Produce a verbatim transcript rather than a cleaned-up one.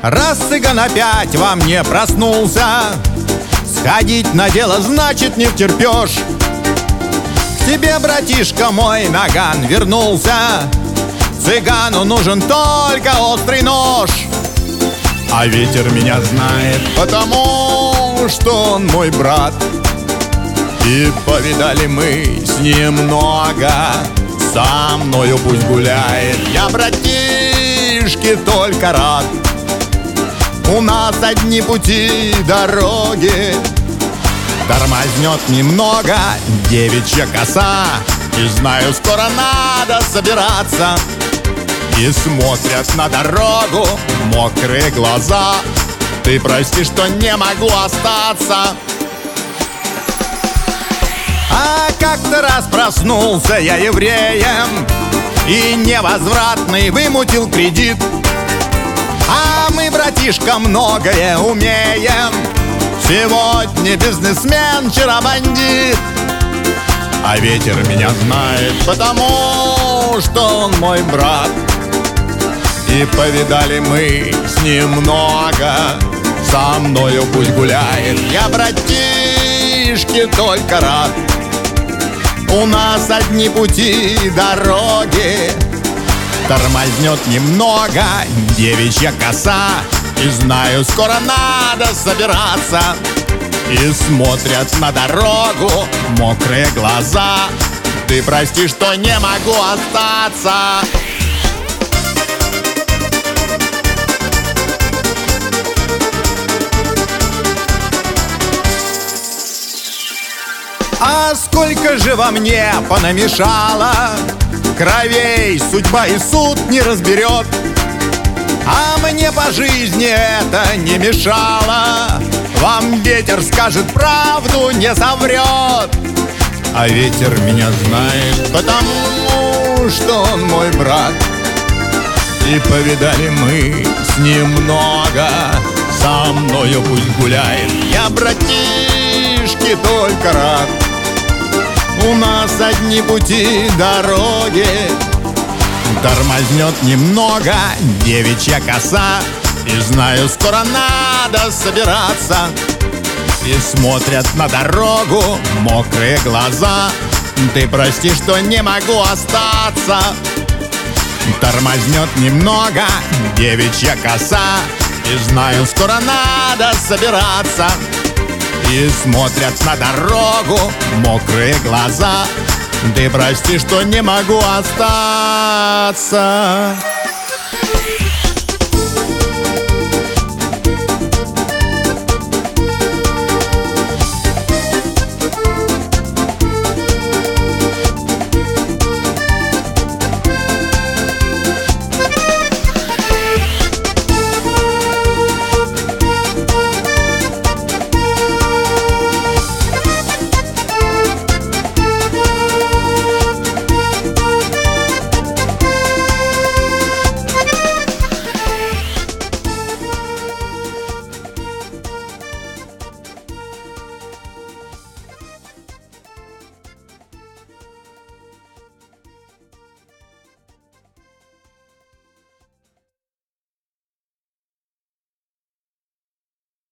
Раз цыган опять во мне проснулся, сходить на дело значит не втерпешь. К тебе, братишка мой, наган вернулся, цыгану нужен только острый нож. А ветер меня знает, потому что он мой брат, и повидали мы с ним много. Со мною пусть гуляет, я братишке только рад. У нас одни пути дороги, тормознет немного девичья коса, и знаю, скоро надо собираться. И смотрят на дорогу мокрые глаза. Ты прости, что не могу остаться. А как-то раз проснулся я евреем и невозвратный вымутил кредит. А мы, братишка, многое умеем. Сегодня бизнесмен, вчера бандит. А ветер меня знает, потому что он мой брат, и повидали мы с ним много. Со мною пусть гуляет, я братишке только рад. У нас одни пути дороги, тормознет немного девичья коса, и знаю, скоро надо собираться. И смотрят на дорогу мокрые глаза. Ты прости, что не могу остаться. А сколько же во мне понамешало кровей, судьба и суд не разберет. А мне по жизни это не мешало. Вам ветер скажет правду, не соврет. А ветер меня знает, потому что он мой брат, и повидали мы с ним много. Со мною пусть гуляет, я братишке только рад. У нас одни пути дороги, тормознет немного девичья коса, и знаю, скоро надо собираться. И смотрят на дорогу мокрые глаза. Ты прости, что не могу остаться. Тормознет немного девичья коса, и знаю, скоро надо собираться. И смотрят на дорогу мокрые глаза. Ты прости, что не могу остаться.